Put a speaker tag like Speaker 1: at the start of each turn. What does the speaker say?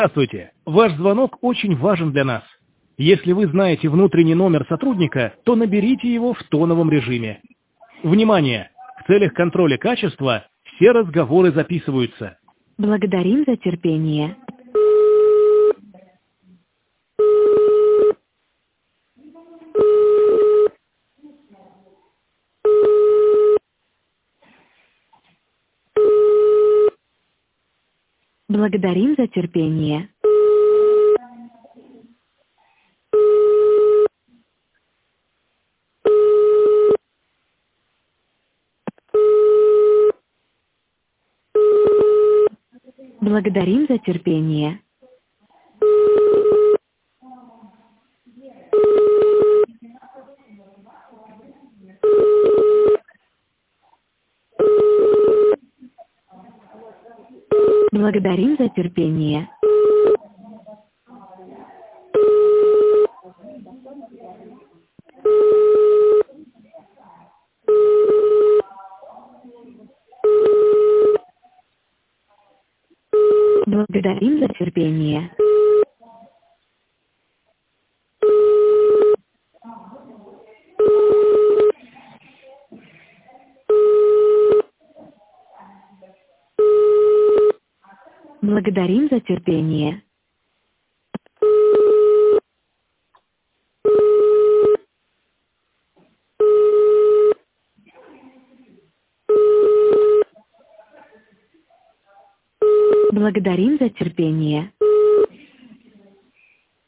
Speaker 1: Здравствуйте. Ваш звонок очень важен для нас. Если вы знаете внутренний номер сотрудника, то наберите его в тоновом режиме. Внимание! В целях контроля качества все разговоры записываются.
Speaker 2: Благодарим за терпение. Благодарим за терпение. Благодарим за терпение. Благодарим за терпение. Благодарим за терпение. Благодарим за терпение. Благодарим за терпение.